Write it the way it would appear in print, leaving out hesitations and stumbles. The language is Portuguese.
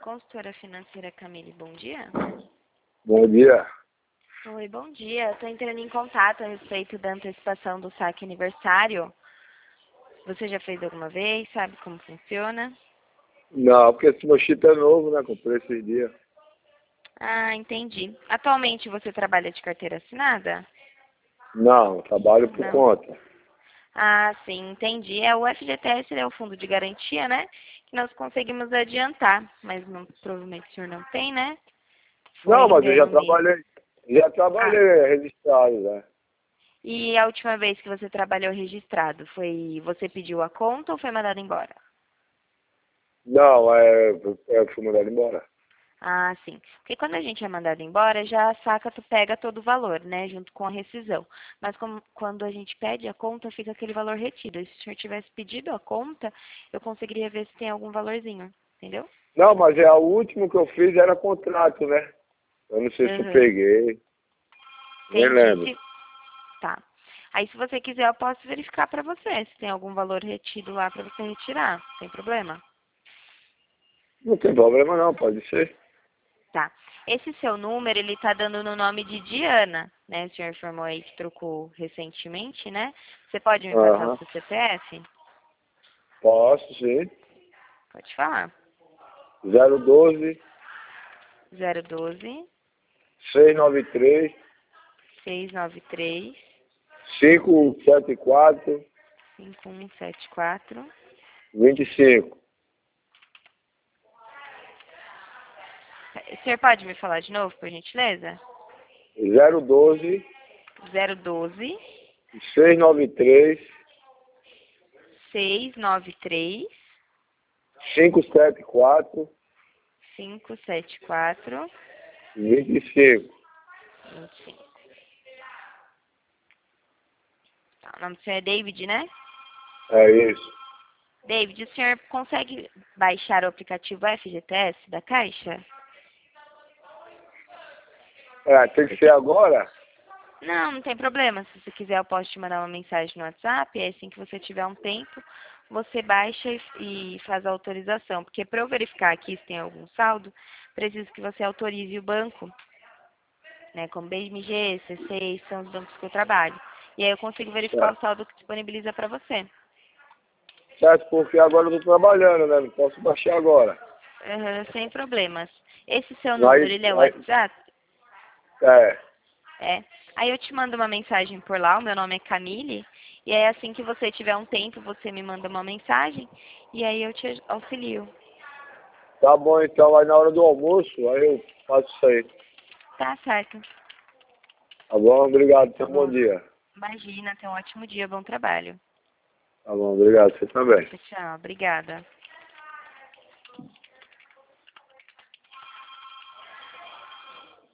Consultora financeira Camille, bom dia. Bom dia. Oi, bom dia. Estou entrando em contato a respeito da antecipação do saque aniversário. Você já fez alguma vez? Sabe como funciona? Não, porque esse meu chip é novo, né? Comprei esses dias. Ah, entendi. Atualmente você trabalha de carteira assinada? Não, trabalho por Não. conta. Ah, sim, entendi. O FGTS é o fundo de garantia, né? Que nós conseguimos adiantar, mas provavelmente o senhor não tem, né? Foi Não, mas eu já engano meu. trabalhei. Já Ah, trabalhei registrado, né? e a última vez que você trabalhou registrado, foi você pediu a conta ou foi mandado embora? Não, eu fui mandado embora. Ah, sim. Porque quando a gente é mandado embora, já a saca, tu pega todo o valor, né? Junto com a rescisão. Mas quando a gente pede a conta, fica aquele valor retido. E se o senhor tivesse pedido a conta, eu conseguiria ver se tem algum valorzinho. Entendeu? Não, mas o último que eu fiz era contrato, né? Eu não sei se Uhum. peguei. Nem Entendi. lembro. Tá. Aí, se você quiser, eu posso verificar pra você se tem algum valor retido lá pra você retirar. Tem problema? Não tem problema não, pode ser. Tá. Esse seu número, ele tá dando no nome de Diana, né? O senhor informou aí que trocou recentemente, né? Você pode me passar o Aham. seu CPF? Posso, sim. Pode falar. 012 012 693 693 574 5174. 25. O senhor pode me falar de novo, por gentileza? 012 012 693 693 574 574 25. 25. Tá, o nome do senhor é David, né? É isso. David, o senhor consegue baixar o aplicativo FGTS da Caixa? Tem que ser Porque agora? não tem problema. Se você quiser, eu posso te mandar uma mensagem no WhatsApp. E aí, assim que você tiver um tempo, você baixa e faz a autorização. Porque para eu verificar aqui se tem algum saldo, preciso que você autorize o banco, né? Como BMG, C6, são os bancos que eu trabalho. E aí eu consigo verificar o Certo. saldo que disponibiliza para você. Certo, porque agora eu tô trabalhando, né? Não posso baixar agora. Sem problemas. Esse seu número, Aí, ele é o aí, WhatsApp? é, É. Aí eu te mando uma mensagem por lá, o meu nome é Camille, e aí assim que você tiver um tempo, você me manda uma mensagem, e aí eu te auxilio. tá bom então, aí na hora do almoço, aí eu faço isso aí. Tá certo. Tá bom? Obrigado, tenha Tá um bom bom. dia. Imagina, tenha um ótimo dia, bom trabalho. Tá bom, obrigado, você também. Tchau, tchau. Obrigada.